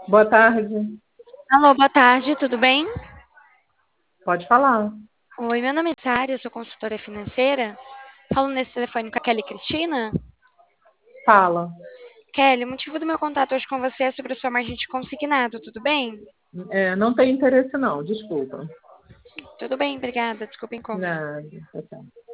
Boa tarde. Alô, boa tarde, tudo bem? Pode falar. Oi, meu nome é Sara, eu sou consultora financeira. Falando nesse telefone com a Kelly Cristina. Fala. Kelly, o motivo do meu contato hoje com você é sobre a sua margem de consignado, tudo bem? Não tem interesse não, desculpa. Tudo bem, obrigada, desculpa o incômodo. Nada, tá certo.